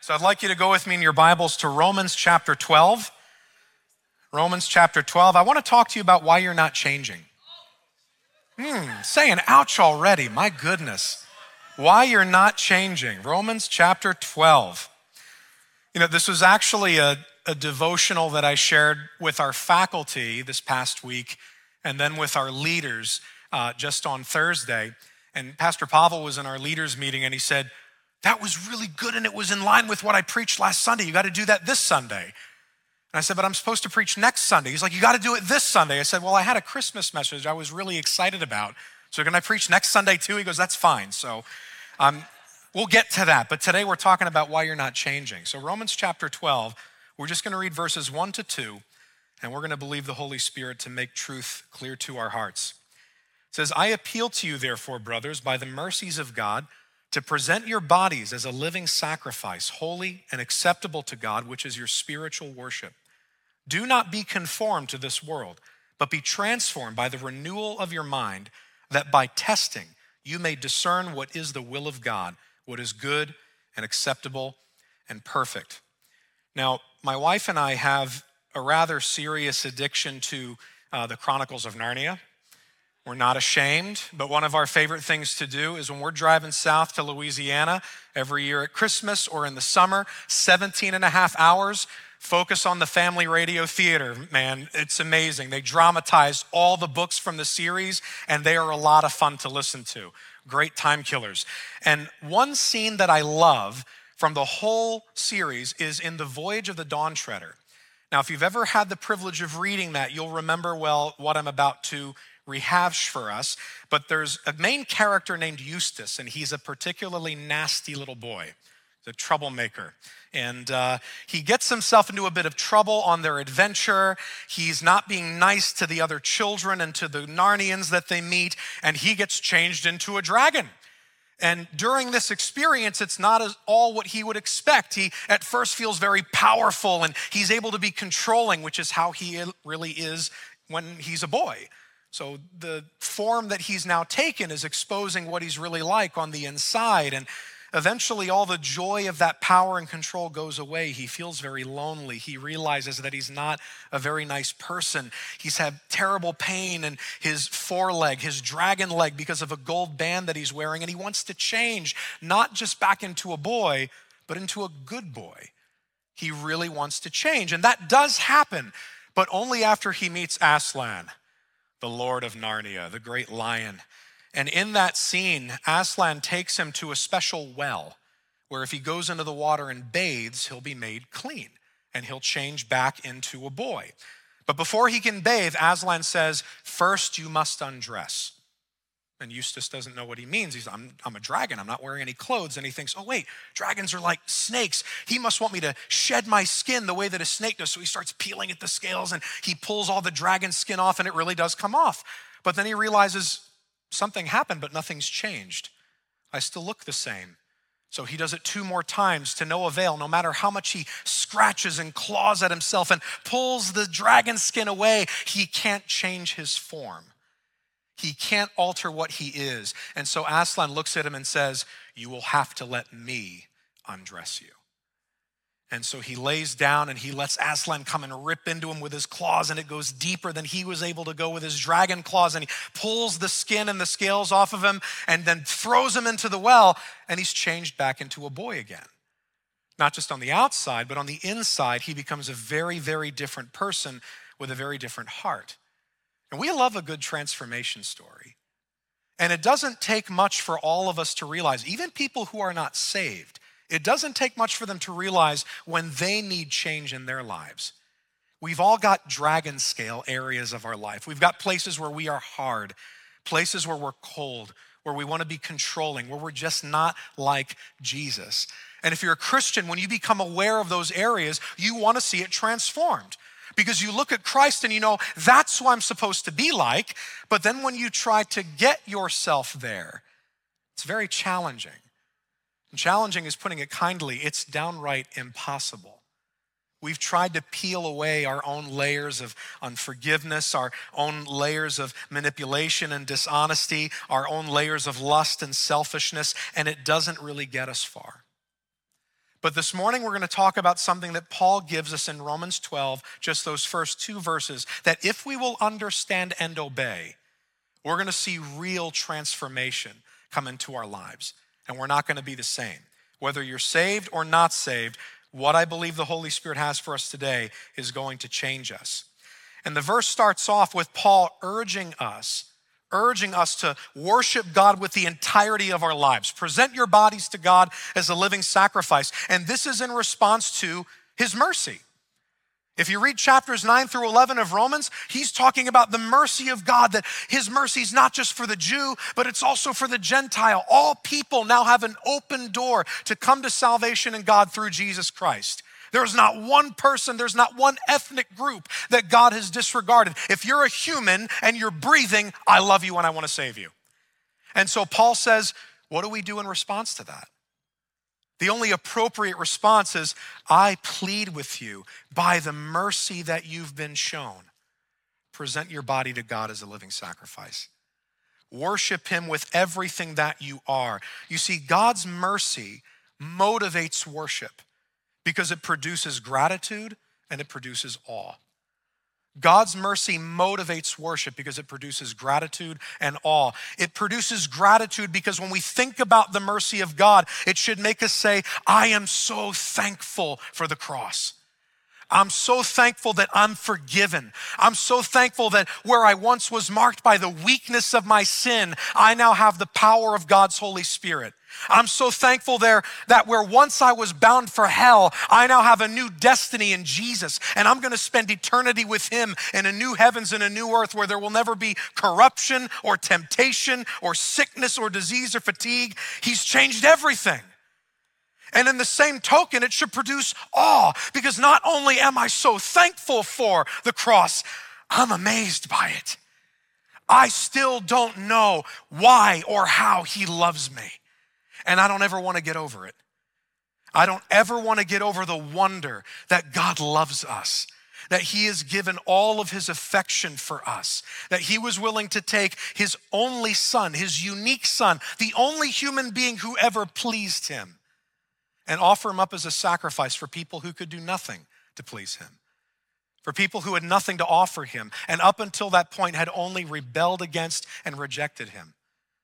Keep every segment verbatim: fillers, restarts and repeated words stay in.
So I'd like you to go with me in your Bibles to Romans chapter twelve. Romans chapter twelve. I want to talk to you about why you're not changing. Hmm, saying ouch already, my goodness. Why you're not changing. Romans chapter twelve. You know, this was actually a, a devotional that I shared with our faculty this past week and then with our leaders uh, just on Thursday. And Pastor Pavel was in our leaders meeting and he said, that was really good and it was in line with what I preached last Sunday. You got to do that this Sunday. And I said, but I'm supposed to preach next Sunday. He's like, you got to do it this Sunday. I said, well, I had a Christmas message I was really excited about. So can I preach next Sunday too? He goes, that's fine. So um, we'll get to that. But today we're talking about why you're not changing. So Romans chapter twelve, we're just going to read verses one to two, and we're going to believe the Holy Spirit to make truth clear to our hearts. It says, I appeal to you, therefore, brothers, by the mercies of God, to present your bodies as a living sacrifice, holy and acceptable to God, which is your spiritual worship. Do not be conformed to this world, but be transformed by the renewal of your mind, that by testing you may discern what is the will of God, what is good and acceptable and perfect. Now, my wife and I have a rather serious addiction to uh, the Chronicles of Narnia. We're not ashamed, but one of our favorite things to do is when we're driving south to Louisiana every year at Christmas or in the summer, seventeen and a half hours, focus on the family radio theater. Man, it's amazing. They dramatize all the books from the series, and they are a lot of fun to listen to. Great time killers. And one scene that I love from the whole series is in The Voyage of the Dawn Treader. Now, if you've ever had the privilege of reading that, you'll remember well what I'm about to rehash for us, but there's a main character named Eustace, and he's a particularly nasty little boy, the troublemaker. And uh, he gets himself into a bit of trouble on their adventure. He's not being nice to the other children and to the Narnians that they meet, and he gets changed into a dragon. And during this experience, it's not at all what he would expect. He at first feels very powerful, and he's able to be controlling, which is how he really is when he's a boy. So the form that he's now taken is exposing what he's really like on the inside. And eventually all the joy of that power and control goes away. He feels very lonely. He realizes that he's not a very nice person. He's had terrible pain in his foreleg, his dragon leg, because of a gold band that he's wearing. And he wants to change, not just back into a boy, but into a good boy. He really wants to change. And that does happen, but only after he meets Aslan, the Lord of Narnia, the great lion. And in that scene, Aslan takes him to a special well where if he goes into the water and bathes, he'll be made clean and he'll change back into a boy. But before he can bathe, Aslan says, first you must undress. And Eustace doesn't know what he means. He's, I'm, I'm a dragon. I'm not wearing any clothes. And he thinks, oh wait, dragons are like snakes. He must want me to shed my skin the way that a snake does. So he starts peeling at the scales and he pulls all the dragon skin off and it really does come off. But then he realizes something happened, but nothing's changed. I still look the same. So he does it two more times to no avail. No matter how much he scratches and claws at himself and pulls the dragon skin away, he can't change his form. He can't alter what he is. And so Aslan looks at him and says, you will have to let me undress you. And so he lays down and he lets Aslan come and rip into him with his claws, and it goes deeper than he was able to go with his dragon claws, and he pulls the skin and the scales off of him and then throws him into the well, and he's changed back into a boy again. Not just on the outside, but on the inside, he becomes a very, very different person with a very different heart. And we love a good transformation story. And it doesn't take much for all of us to realize, even people who are not saved, it doesn't take much for them to realize when they need change in their lives. We've all got dragon scale areas of our life. We've got places where we are hard, places where we're cold, where we want to be controlling, where we're just not like Jesus. And if you're a Christian, when you become aware of those areas, you want to see it transformed. Because you look at Christ and you know, that's who I'm supposed to be like. But then when you try to get yourself there, it's very challenging. And challenging is putting it kindly. It's downright impossible. We've tried to peel away our own layers of unforgiveness, our own layers of manipulation and dishonesty, our own layers of lust and selfishness, and it doesn't really get us far. But this morning we're going to talk about something that Paul gives us in Romans twelve, just those first two verses, that if we will understand and obey, we're going to see real transformation come into our lives. And we're not going to be the same. Whether you're saved or not saved, what I believe the Holy Spirit has for us today is going to change us. And the verse starts off with Paul urging us, urging us to worship God with the entirety of our lives. Present your bodies to God as a living sacrifice. And this is in response to his mercy. If you read chapters nine through eleven of Romans, he's talking about the mercy of God, that his mercy is not just for the Jew, but it's also for the Gentile. All people now have an open door to come to salvation in God through Jesus Christ. There's not one person, there's not one ethnic group that God has disregarded. If you're a human and you're breathing, I love you and I want to save you. And so Paul says, what do we do in response to that? The only appropriate response is, I plead with you by the mercy that you've been shown. Present your body to God as a living sacrifice. Worship him with everything that you are. You see, God's mercy motivates worship because it produces gratitude and it produces awe. God's mercy motivates worship because it produces gratitude and awe. It produces gratitude because when we think about the mercy of God, it should make us say, I am so thankful for the cross. I'm so thankful that I'm forgiven. I'm so thankful that where I once was marked by the weakness of my sin, I now have the power of God's Holy Spirit. I'm so thankful there that where once I was bound for hell, I now have a new destiny in Jesus, and I'm going to spend eternity with him in a new heavens and a new earth where there will never be corruption or temptation or sickness or disease or fatigue. He's changed everything. And in the same token, it should produce awe, because not only am I so thankful for the cross, I'm amazed by it. I still don't know why or how he loves me. And I don't ever want to get over it. I don't ever want to get over the wonder that God loves us, that he has given all of his affection for us, that he was willing to take his only son, his unique son, the only human being who ever pleased him, and offer him up as a sacrifice for people who could do nothing to please him, for people who had nothing to offer him, and up until that point had only rebelled against and rejected him.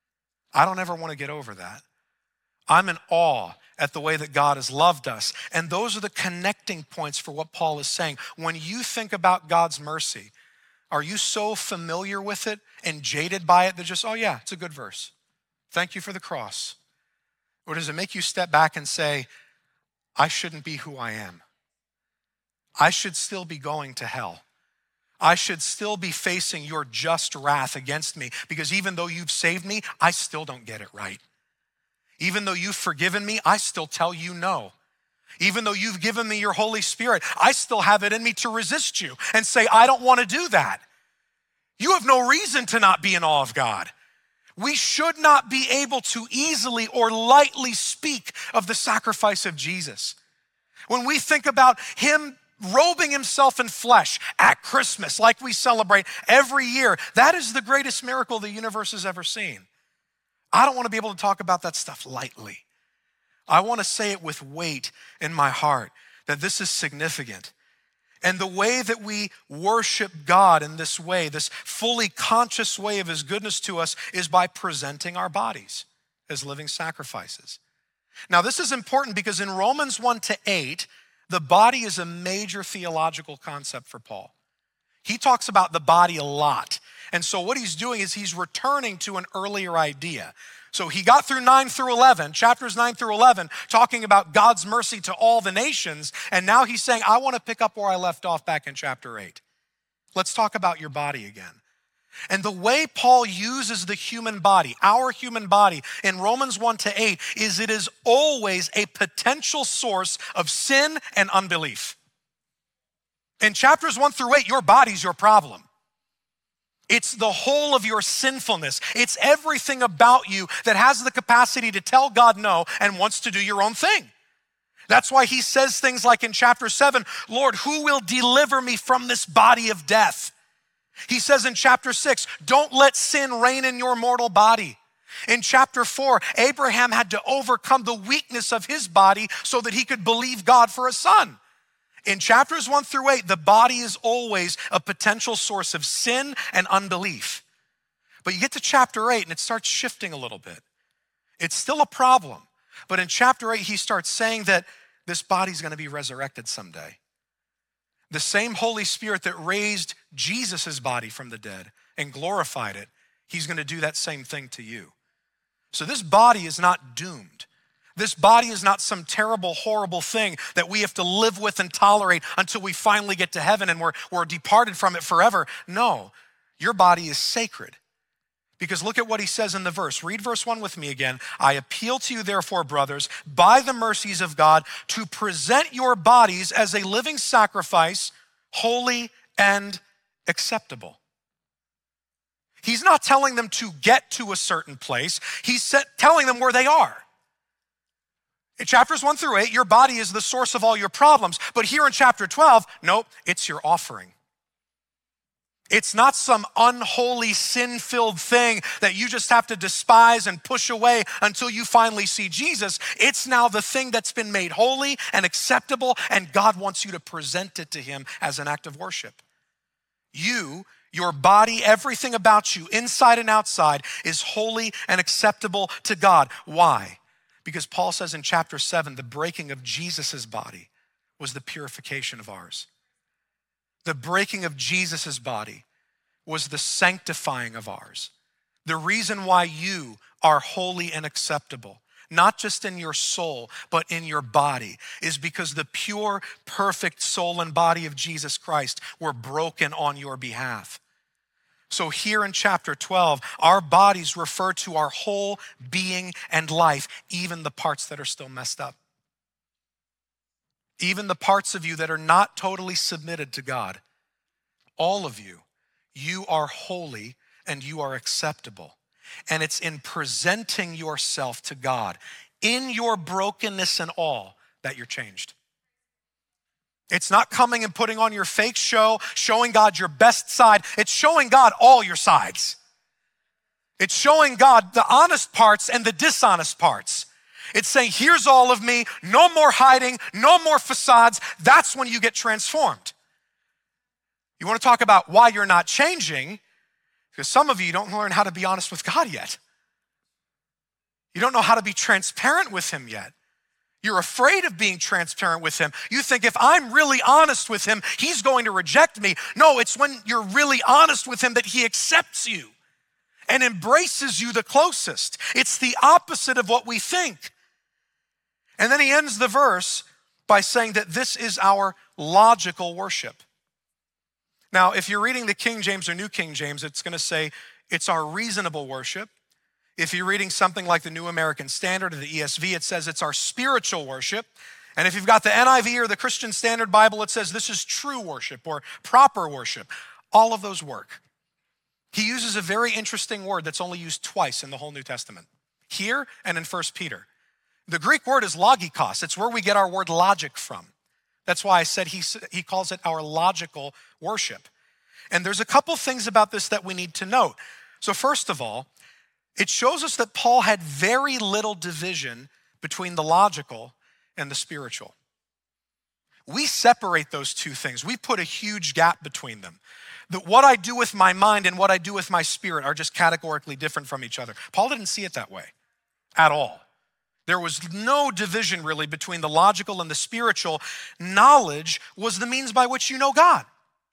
I don't ever want to get over that. I'm in awe at the way that God has loved us. And those are the connecting points for what Paul is saying. When you think about God's mercy, are you so familiar with it and jaded by it that just, oh yeah, it's a good verse. Thank you for the cross. Or does it make you step back and say, I shouldn't be who I am. I should still be going to hell. I should still be facing your just wrath against me, because even though you've saved me, I still don't get it right. Even though you've forgiven me, I still tell you no. Even though you've given me your Holy Spirit, I still have it in me to resist you and say, I don't want to do that. You have no reason to not be in awe of God. We should not be able to easily or lightly speak of the sacrifice of Jesus. When we think about him robing himself in flesh at Christmas, like we celebrate every year, that is the greatest miracle the universe has ever seen. I don't want to be able to talk about that stuff lightly. I want to say it with weight in my heart, that this is significant. And the way that we worship God in this way, this fully conscious way of his goodness to us, is by presenting our bodies as living sacrifices. Now, this is important because in Romans one to eight, the body is a major theological concept for Paul. He talks about the body a lot. And so what he's doing is he's returning to an earlier idea. So he got through nine through eleven, chapters nine through eleven, talking about God's mercy to all the nations. And now he's saying, I want to pick up where I left off back in chapter eight. Let's talk about your body again. And the way Paul uses the human body, our human body, in Romans one to eight, is it is always a potential source of sin and unbelief. In chapters one through eight, your body's your problem. It's the whole of your sinfulness. It's everything about you that has the capacity to tell God no and wants to do your own thing. That's why he says things like in chapter seven, Lord, who will deliver me from this body of death? He says in chapter six, don't let sin reign in your mortal body. In chapter four, Abraham had to overcome the weakness of his body so that he could believe God for a son. In chapters one through eight, the body is always a potential source of sin and unbelief. But you get to chapter eight and it starts shifting a little bit. It's still a problem. But in chapter eight, he starts saying that this body's gonna be resurrected someday. The same Holy Spirit that raised Jesus' body from the dead and glorified it, he's gonna do that same thing to you. So this body is not doomed. This body is not some terrible, horrible thing that we have to live with and tolerate until we finally get to heaven and we're, we're departed from it forever. No, your body is sacred. Because look at what he says in the verse. Read verse one with me again. I appeal to you, therefore, brothers, by the mercies of God, to present your bodies as a living sacrifice, holy and acceptable. He's not telling them to get to a certain place. He's set, telling them where they are. In chapters one through eight, your body is the source of all your problems. But here in chapter twelve, nope, it's your offering. It's not some unholy, sin-filled thing that you just have to despise and push away until you finally see Jesus. It's now the thing that's been made holy and acceptable, and God wants you to present it to him as an act of worship. You, your body, everything about you, inside and outside, is holy and acceptable to God. Why? Because Paul says in chapter seven, the breaking of Jesus' body was the purification of ours. The breaking of Jesus' body was the sanctifying of ours. The reason why you are holy and acceptable, not just in your soul, but in your body, is because the pure, perfect soul and body of Jesus Christ were broken on your behalf. So here in chapter twelve, our bodies refer to our whole being and life, even the parts that are still messed up. Even the parts of you that are not totally submitted to God. All of you, you are holy and you are acceptable. And it's in presenting yourself to God, in your brokenness and all, that you're changed. It's not coming and putting on your fake show, showing God your best side. It's showing God all your sides. It's showing God the honest parts and the dishonest parts. It's saying, here's all of me, no more hiding, no more facades. That's when you get transformed. You want to talk about why you're not changing? Because some of you don't learn how to be honest with God yet. You don't know how to be transparent with him yet. You're afraid of being transparent with him. You think if I'm really honest with him, he's going to reject me. No, it's when you're really honest with him that he accepts you and embraces you the closest. It's the opposite of what we think. And then he ends the verse by saying that this is our logical worship. Now, if you're reading the King James or New King James, it's going to say it's our reasonable worship. If you're reading something like the New American Standard or the E S V, it says it's our spiritual worship. And if you've got the N I V or the Christian Standard Bible, it says this is true worship or proper worship. All of those work. He uses a very interesting word that's only used twice in the whole New Testament, here and in First Peter. The Greek word is logikos. It's where we get our word logic from. That's why I said he, he calls it our logical worship. And there's a couple things about this that we need to note. So first of all, it shows us that Paul had very little division between the logical and the spiritual. We separate those two things. We put a huge gap between them. That what I do with my mind and what I do with my spirit are just categorically different from each other. Paul didn't see it that way at all. There was no division really between the logical and the spiritual. Knowledge was the means by which you know God.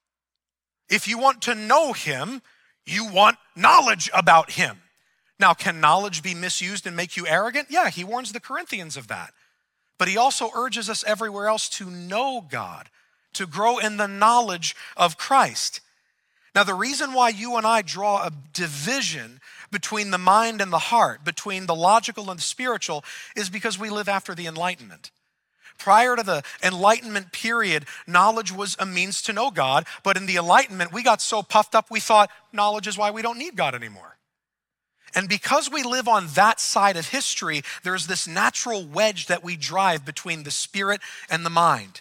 If you want to know him, you want knowledge about him. Now, can knowledge be misused and make you arrogant? Yeah, he warns the Corinthians of that. But he also urges us everywhere else to know God, to grow in the knowledge of Christ. Now, the reason why you and I draw a division between the mind and the heart, between the logical and the spiritual, is because we live after the Enlightenment. Prior to the Enlightenment period, knowledge was a means to know God, but in the Enlightenment, we got so puffed up we thought knowledge is why we don't need God anymore. And because we live on that side of history, there's this natural wedge that we drive between the spirit and the mind,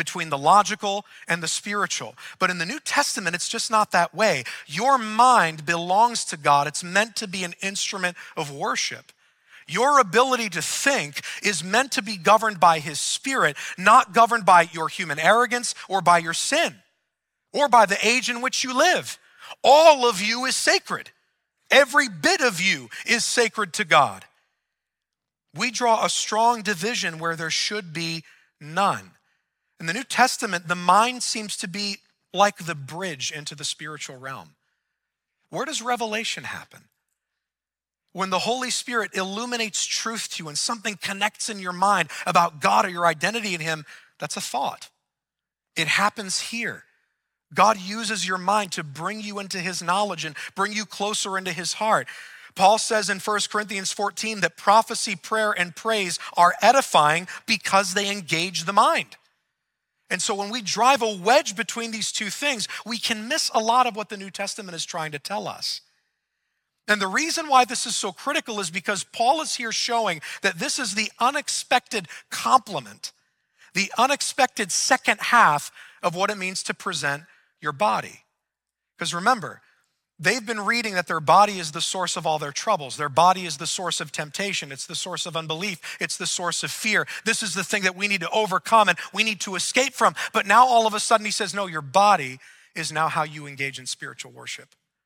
between the logical and the spiritual. But in the New Testament, it's just not that way. Your mind belongs to God. It's meant to be an instrument of worship. Your ability to think is meant to be governed by his Spirit, not governed by your human arrogance or by your sin or by the age in which you live. All of you is sacred. Every bit of you is sacred to God. We draw a strong division where there should be none. In the New Testament, the mind seems to be like the bridge into the spiritual realm. Where does revelation happen? When the Holy Spirit illuminates truth to you and something connects in your mind about God or your identity in him, that's a thought. It happens here. God uses your mind to bring you into his knowledge and bring you closer into his heart. Paul says in First Corinthians fourteen that prophecy, prayer, and praise are edifying because they engage the mind. And so when we drive a wedge between these two things, we can miss a lot of what the New Testament is trying to tell us. And the reason why this is so critical is because Paul is here showing that this is the unexpected complement, the unexpected second half of what it means to present your body. Because remember, they've been reading that their body is the source of all their troubles. Their body is the source of temptation. It's the source of unbelief. It's the source of fear. This is the thing that we need to overcome and we need to escape from. But now all of a sudden he says, no, your body is now how you engage in spiritual worship.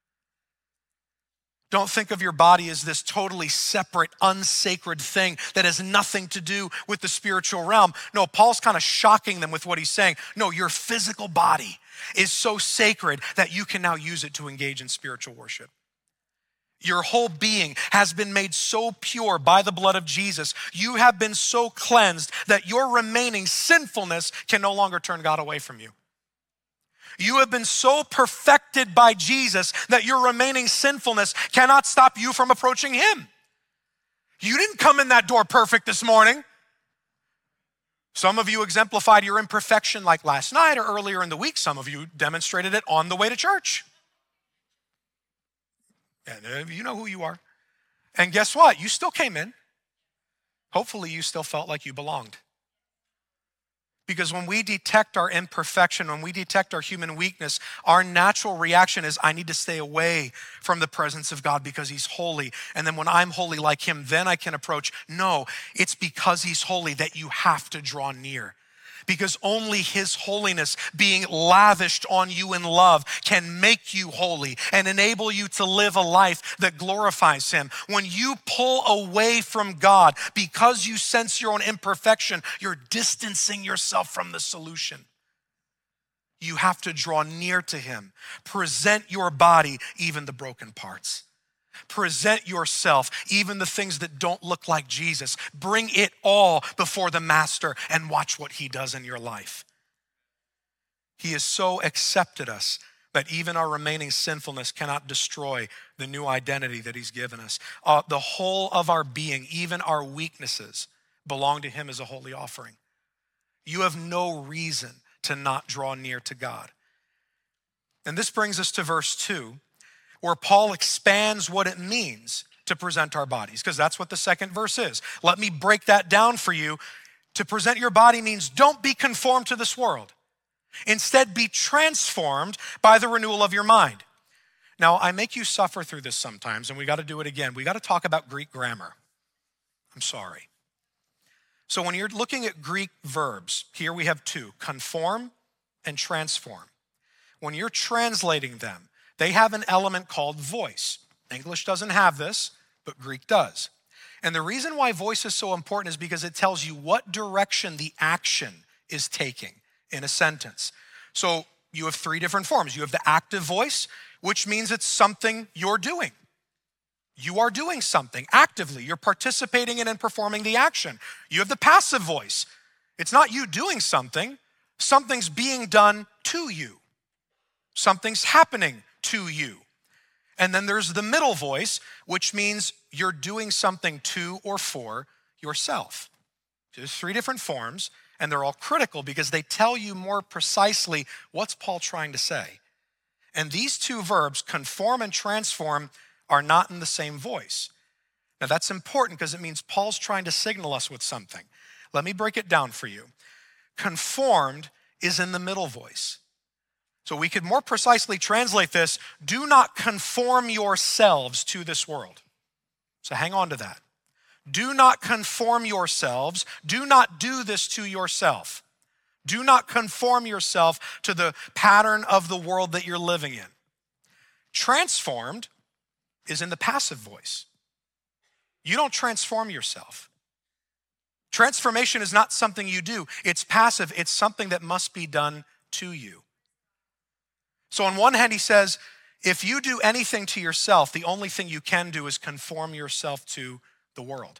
Don't think of your body as this totally separate, unsacred thing that has nothing to do with the spiritual realm. No, Paul's kind of shocking them with what he's saying. No, your physical body is so sacred that you can now use it to engage in spiritual worship. Your whole being has been made so pure by the blood of Jesus. You have been so cleansed that your remaining sinfulness can no longer turn God away from you. You have been so perfected by Jesus that your remaining sinfulness cannot stop you from approaching him. You didn't come in that door perfect this morning. Some of you exemplified your imperfection like last night or earlier in the week. Some of you demonstrated it on the way to church. And you know who you are. And guess what? You still came in. Hopefully you still felt like you belonged. Because when we detect our imperfection, when we detect our human weakness, our natural reaction is, I need to stay away from the presence of God because he's holy. And then when I'm holy like him, then I can approach. No, it's because he's holy that you have to draw near. Because only his holiness being lavished on you in love can make you holy and enable you to live a life that glorifies him. When you pull away from God because you sense your own imperfection, you're distancing yourself from the solution. You have to draw near to him. Present your body, even the broken parts. Present yourself, even the things that don't look like Jesus. Bring it all before the master and watch what he does in your life. He has so accepted us that even our remaining sinfulness cannot destroy the new identity that he's given us. Uh, the whole of our being, even our weaknesses, belong to him as a holy offering. You have no reason to not draw near to God. And this brings us to verse two, where Paul expands what it means to present our bodies, because that's what the second verse is. Let me break that down for you. To present your body means don't be conformed to this world. Instead, be transformed by the renewal of your mind. Now, I make you suffer through this sometimes, and we got to do it again. We got to talk about Greek grammar. I'm sorry. So when you're looking at Greek verbs, here we have two, conform and transform. When you're translating them, they have an element called voice. English doesn't have this, but Greek does. And the reason why voice is so important is because it tells you what direction the action is taking in a sentence. So you have three different forms. You have the active voice, which means it's something you're doing. You are doing something actively. You're participating in and performing the action. You have the passive voice. It's not you doing something. Something's being done to you. Something's happening to you. And then there's the middle voice, which means you're doing something to or for yourself. There's three different forms, and they're all critical because they tell you more precisely what's Paul trying to say. And these two verbs, conform and transform, are not in the same voice. Now that's important because it means Paul's trying to signal us with something. Let me break it down for you. Conformed is in the middle voice. So we could more precisely translate this, do not conform yourselves to this world. So hang on to that. Do not conform yourselves. Do not do this to yourself. Do not conform yourself to the pattern of the world that you're living in. Transformed is in the passive voice. You don't transform yourself. Transformation is not something you do. It's passive. It's something that must be done to you. So on one hand, he says, if you do anything to yourself, the only thing you can do is conform yourself to the world.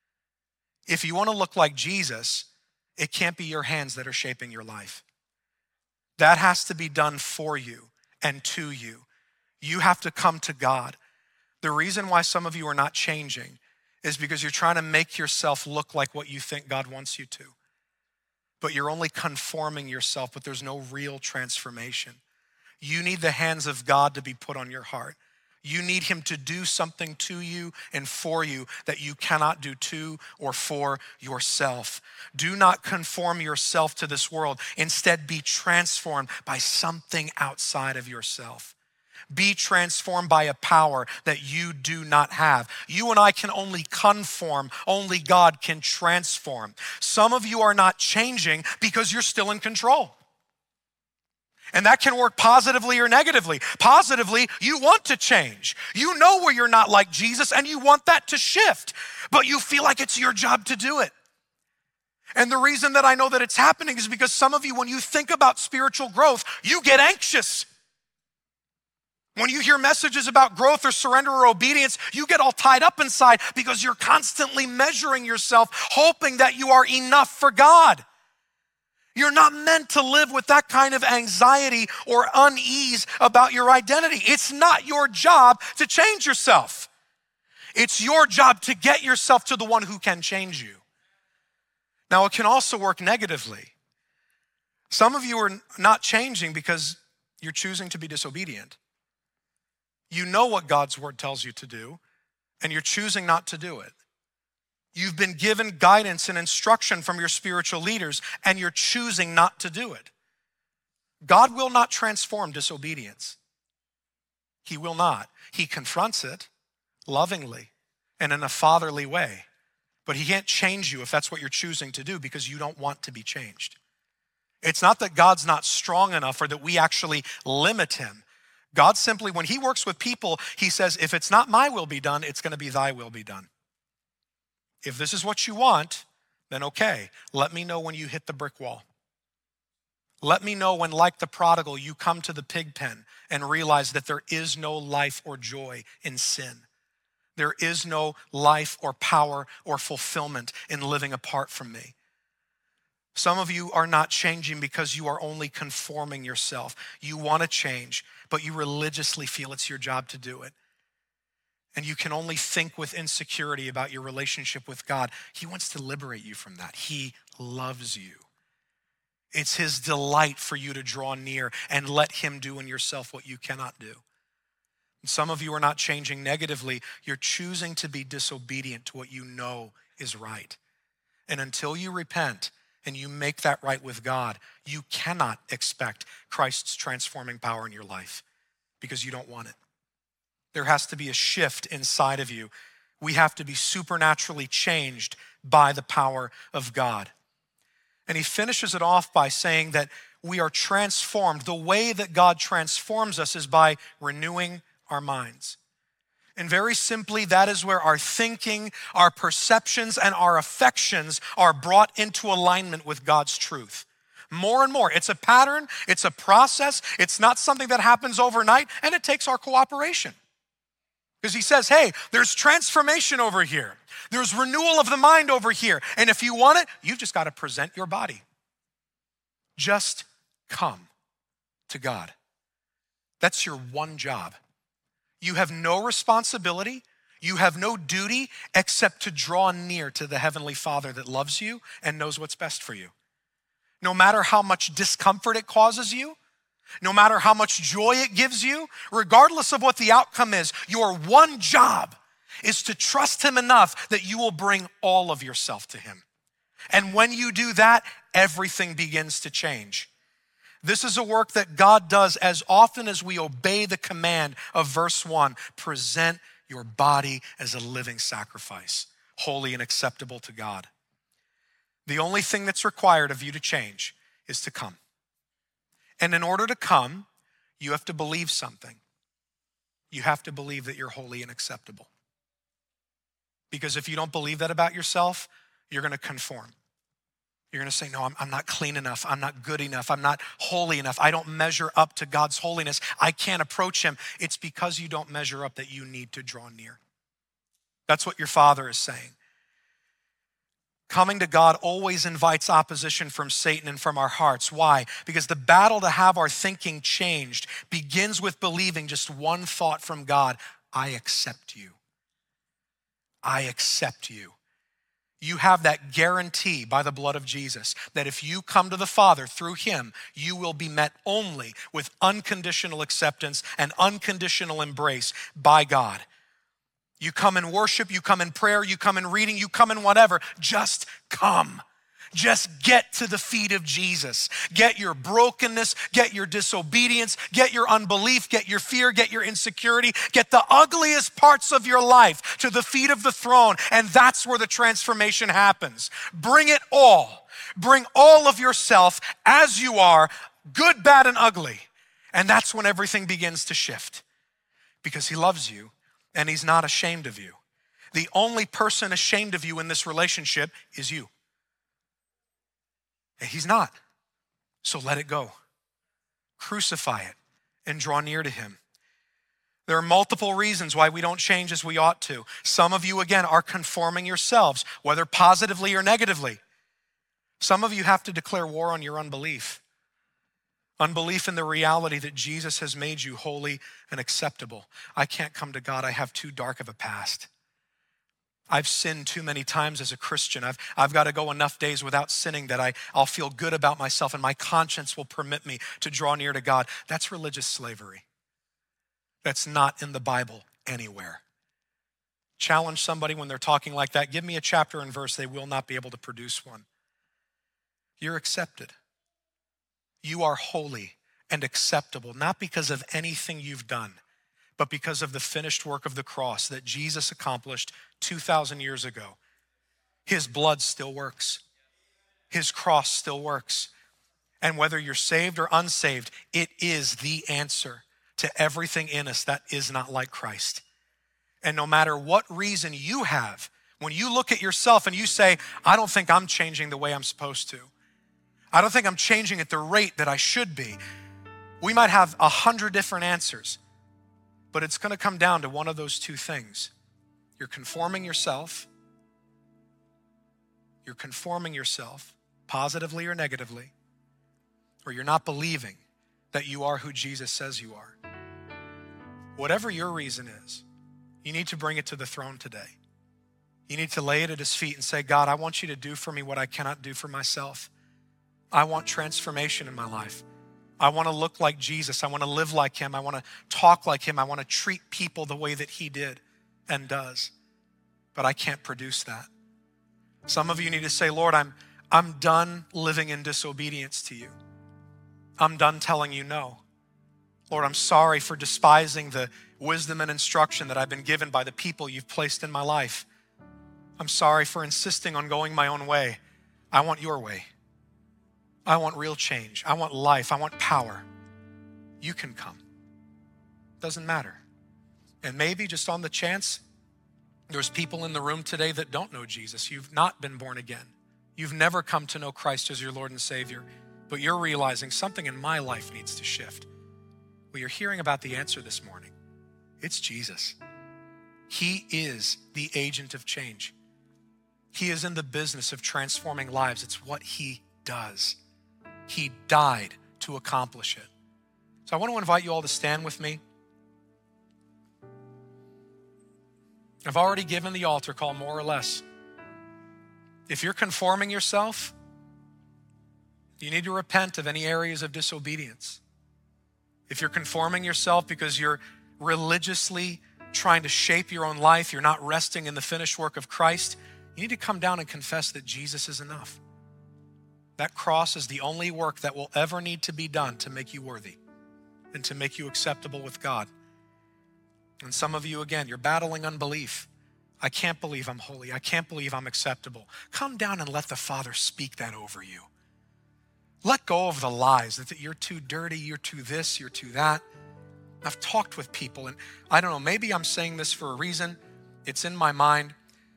If you want to look like Jesus, it can't be your hands that are shaping your life. That has to be done for you and to you. You have to come to God. The reason why some of you are not changing is because you're trying to make yourself look like what you think God wants you to. But you're only conforming yourself, but there's no real transformation. You need the hands of God to be put on your heart. You need him to do something to you and for you that you cannot do to or for yourself. Do not conform yourself to this world. Instead, be transformed by something outside of yourself. Be transformed by a power that you do not have. You and I can only conform. Only God can transform. Some of you are not changing because you're still in control. And that can work positively or negatively. Positively, you want to change. You know where you're not like Jesus and you want that to shift, but you feel like it's your job to do it. And the reason that I know that it's happening is because some of you, when you think about spiritual growth, you get anxious. When you hear messages about growth or surrender or obedience, you get all tied up inside because you're constantly measuring yourself, hoping that you are enough for God. You're not meant to live with that kind of anxiety or unease about your identity. It's not your job to change yourself. It's your job to get yourself to the one who can change you. Now, it can also work negatively. Some of you are not changing because you're choosing to be disobedient. You know what God's word tells you to do, and you're choosing not to do it. You've been given guidance and instruction from your spiritual leaders, and you're choosing not to do it. God will not transform disobedience. He will not. He confronts it lovingly and in a fatherly way, but he can't change you if that's what you're choosing to do because you don't want to be changed. It's not that God's not strong enough or that we actually limit him. God simply, when he works with people, he says, if it's not my will be done, it's going to be thy will be done. If this is what you want, then okay, let me know when you hit the brick wall. Let me know when, like the prodigal, you come to the pig pen and realize that there is no life or joy in sin. There is no life or power or fulfillment in living apart from me. Some of you are not changing because you are only conforming yourself. You want to change, but you religiously feel it's your job to do it. And you can only think with insecurity about your relationship with God. He wants to liberate you from that. He loves you. It's his delight for you to draw near and let him do in yourself what you cannot do. And some of you are not changing negatively. You're choosing to be disobedient to what you know is right. And until you repent and you make that right with God, you cannot expect Christ's transforming power in your life because you don't want it. There has to be a shift inside of you. We have to be supernaturally changed by the power of God. And he finishes it off by saying that we are transformed. The way that God transforms us is by renewing our minds. And very simply, that is where our thinking, our perceptions, and our affections are brought into alignment with God's truth. More and more. It's a pattern, it's a process, it's not something that happens overnight, and it takes our cooperation. Because he says, hey, there's transformation over here. There's renewal of the mind over here. And if you want it, you've just got to present your body. Just come to God. That's your one job. You have no responsibility. You have no duty except to draw near to the Heavenly Father that loves you and knows what's best for you. No matter how much discomfort it causes you, no matter how much joy it gives you, regardless of what the outcome is, your one job is to trust him enough that you will bring all of yourself to him. And when you do that, everything begins to change. This is a work that God does as often as we obey the command of verse one, present your body as a living sacrifice, holy and acceptable to God. The only thing that's required of you to change is to come. And in order to come, you have to believe something. You have to believe that you're holy and acceptable. Because if you don't believe that about yourself, you're going to conform. You're going to say, no, I'm, I'm not clean enough. I'm not good enough. I'm not holy enough. I don't measure up to God's holiness. I can't approach him. It's because you don't measure up that you need to draw near. That's what your Father is saying. Coming to God always invites opposition from Satan and from our hearts. Why? Because the battle to have our thinking changed begins with believing just one thought from God: I accept you. I accept you. You have that guarantee by the blood of Jesus that if you come to the Father through him, you will be met only with unconditional acceptance and unconditional embrace by God. You come in worship, you come in prayer, you come in reading, you come in whatever. Just come. Just get to the feet of Jesus. Get your brokenness, get your disobedience, get your unbelief, get your fear, get your insecurity, get the ugliest parts of your life to the feet of the throne, and that's where the transformation happens. Bring it all. Bring all of yourself as you are, good, bad, and ugly. And that's when everything begins to shift, because he loves you and he's not ashamed of you. The only person ashamed of you in this relationship is you. He's not. So let it go. Crucify it and draw near to him. There are multiple reasons why we don't change as we ought to. Some of you, again, are conforming yourselves, whether positively or negatively. Some of you have to declare war on your unbelief. Unbelief in the reality that Jesus has made you holy and acceptable. I can't come to God. I have too dark of a past. I've sinned too many times as a Christian. I've, I've got to go enough days without sinning that I, I'll feel good about myself and my conscience will permit me to draw near to God. That's religious slavery. That's not in the Bible anywhere. Challenge somebody when they're talking like that. Give me a chapter and verse. They will not be able to produce one. You're accepted. You are holy and acceptable, not because of anything you've done, but because of the finished work of the cross that Jesus accomplished two thousand years ago. His blood still works. His cross still works. And whether you're saved or unsaved, it is the answer to everything in us that is not like Christ. And no matter what reason you have, when you look at yourself and you say, I don't think I'm changing the way I'm supposed to. I don't think I'm changing at the rate that I should be. We might have a hundred different answers. But it's going to come down to one of those two things. You're conforming yourself. You're conforming yourself, positively or negatively, or you're not believing that you are who Jesus says you are. Whatever your reason is, you need to bring it to the throne today. You need to lay it at his feet and say, God, I want you to do for me what I cannot do for myself. I want transformation in my life. I want to look like Jesus. I want to live like him. I want to talk like him. I want to treat people the way that he did and does. But I can't produce that. Some of you need to say, Lord, I'm, I'm done living in disobedience to you. I'm done telling you no. Lord, I'm sorry for despising the wisdom and instruction that I've been given by the people you've placed in my life. I'm sorry for insisting on going my own way. I want your way. I want real change. I want life. I want power. You can come. Doesn't matter. And maybe just on the chance, there's people in the room today that don't know Jesus. You've not been born again. You've never come to know Christ as your Lord and Savior, but you're realizing something in my life needs to shift. Well, you're hearing about the answer this morning. It's Jesus. He is the agent of change. He is in the business of transforming lives. It's what he does. He died to accomplish it. So I want to invite you all to stand with me. I've already given the altar call, more or less. If you're conforming yourself, you need to repent of any areas of disobedience. If you're conforming yourself because you're religiously trying to shape your own life, you're not resting in the finished work of Christ, you need to come down and confess that Jesus is enough. That cross is the only work that will ever need to be done to make you worthy and to make you acceptable with God. And some of you, again, you're battling unbelief. I can't believe I'm holy. I can't believe I'm acceptable. Come down and let the Father speak that over you. Let go of the lies that you're too dirty, you're too this, you're too that. I've talked with people, and I don't know, maybe I'm saying this for a reason. It's in my mind.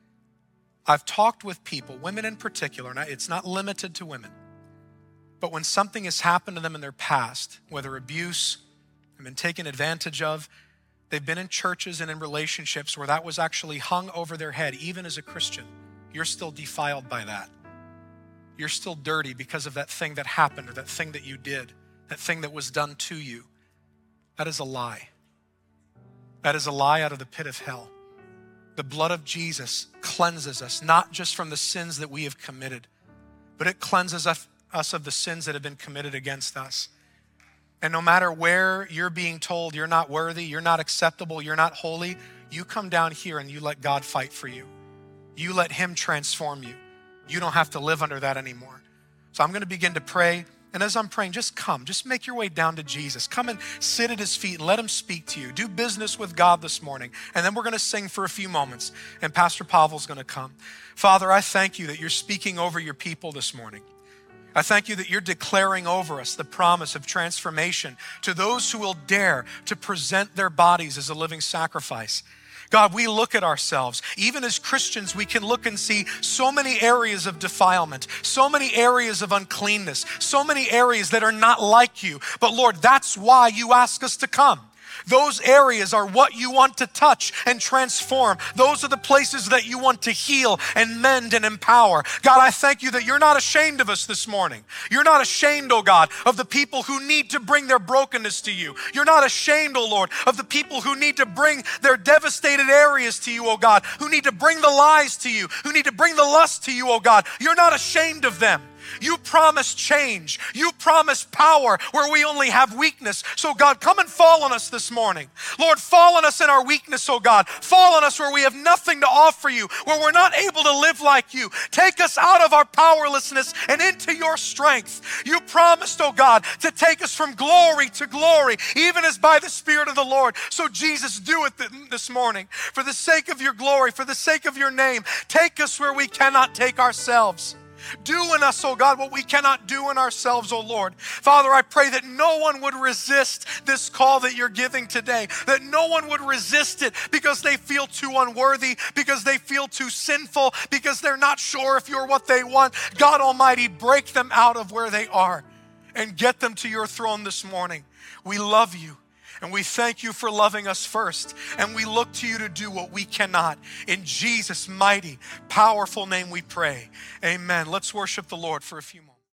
I've talked with people, women in particular, and it's not limited to women, but when something has happened to them in their past, whether abuse, they've been taken advantage of, they've been in churches and in relationships where that was actually hung over their head, even as a Christian. You're still defiled by that. You're still dirty because of that thing that happened or that thing that you did, that thing that was done to you. That is a lie. That is a lie out of the pit of hell. The blood of Jesus cleanses us, not just from the sins that we have committed, but it cleanses us of the sins that have been committed against us. And no matter where you're being told you're not worthy, you're not acceptable, you're not holy, you come down here and you let God fight for you. You let him transform you. You don't have to live under that anymore. So I'm going to begin to pray. And as I'm praying, just come. Just make your way down to Jesus. Come and sit at his feet and let him speak to you. Do business with God this morning. And then we're going to sing for a few moments. And Pastor Pavel's going to come. Father, I thank you that you're speaking over your people this morning. I thank you that you're declaring over us the promise of transformation to those who will dare to present their bodies as a living sacrifice. God, we look at ourselves. Even as Christians, we can look and see so many areas of defilement, so many areas of uncleanness, so many areas that are not like you. But Lord, that's why you ask us to come. Those areas are what you want to touch and transform. Those are the places that you want to heal and mend and empower. God, I thank you that you're not ashamed of us this morning. You're not ashamed, oh God, of the people who need to bring their brokenness to you. You're not ashamed, oh Lord, of the people who need to bring their devastated areas to you, oh God, who need to bring the lies to you, who need to bring the lust to you, oh God. You're not ashamed of them. You promise change. You promise power where we only have weakness. So God, come and fall on us this morning. Lord, fall on us in our weakness, oh God. Fall on us where we have nothing to offer you, where we're not able to live like you. Take us out of our powerlessness and into your strength. You promised, oh God, to take us from glory to glory, even as by the Spirit of the Lord. So Jesus, do it this morning. For the sake of your glory, for the sake of your name, take us where we cannot take ourselves. Do in us, oh God, what we cannot do in ourselves, oh Lord. Father, I pray that no one would resist this call that you're giving today, that no one would resist it because they feel too unworthy, because they feel too sinful, because they're not sure if you're what they want. God Almighty, break them out of where they are and get them to your throne this morning. We love you. And we thank you for loving us first. And we look to you to do what we cannot. In Jesus' mighty, powerful name we pray. Amen. Let's worship the Lord for a few moments.